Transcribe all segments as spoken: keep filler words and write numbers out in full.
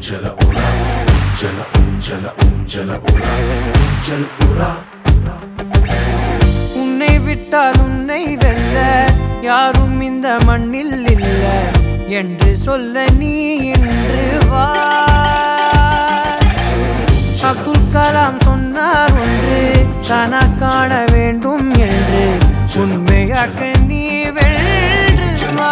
ஊஞ்சல உலா ஊஞ்சல ஊஞ்சல ஊஞ்சல உலா ஊஞ்சல் உலா. உன்னை விட்டால் உன்னை வெல்ல யாரும் இந்த மண்ணில் இல்ல என்று சொல்ல நீ இன்று வா. அப்துல் கலாம் சொன்னார் ஒன்று தானா காண வேண்டும் என்று உண்மையாக்க நீ வென்று வா.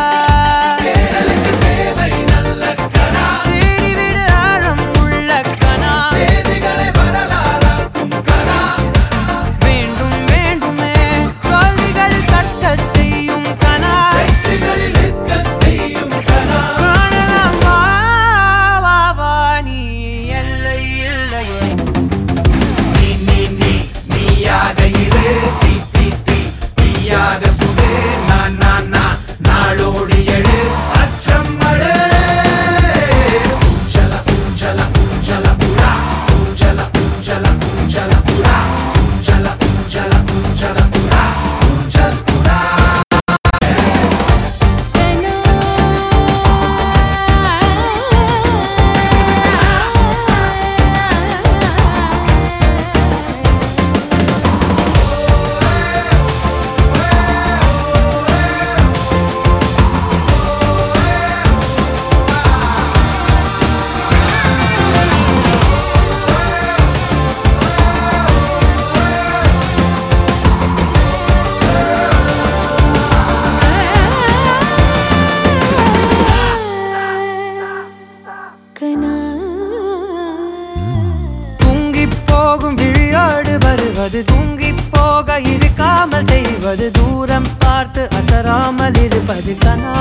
தூங்கி போகும் விழியோடு வருவது தூங்கி போக இருக்காமல் செய்வது தூரம் பார்த்து அசராமல் இருப்பது கனா.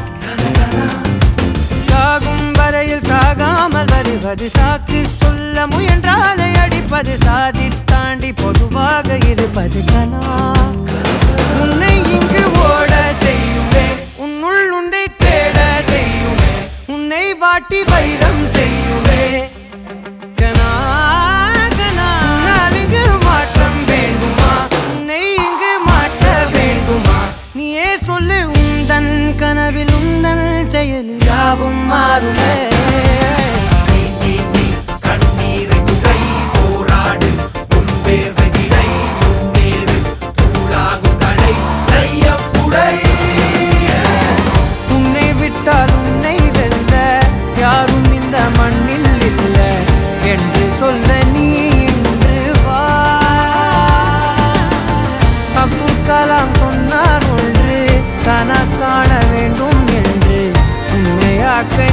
சாகும் வரையில் சாகாமல் வருவது சாக்கு சொல்ல முயன்றாலே அடிப்பது சாதி தாண்டி பொதுவாக இருப்பது கனா. உன்னை இங்கு ஓட செய்யுமே உன்னுள் உண்டை தேட செய்யுமே உன்னை வாட்டி வைரம் செய்யுமே கனா. கனா உன்னால் இங்கு மாற்றம் வேண்டுமா உன்னை இங்கு மாற்ற வேண்டுமா நீயே சொல்லு உந்தன் கனவில் உந்தன் செயல் யாவும் மாறுமே. உன்னை விட்டால் உன்னை வெல்ல யாரும் இந்த மண்ணில் இல்ல என்று சொல்ல நீ இன்று வா. அப்துல் கலாம் சொன்னார் ஒன்று தானா காண வேண்டும் என்று உண்மையாக்க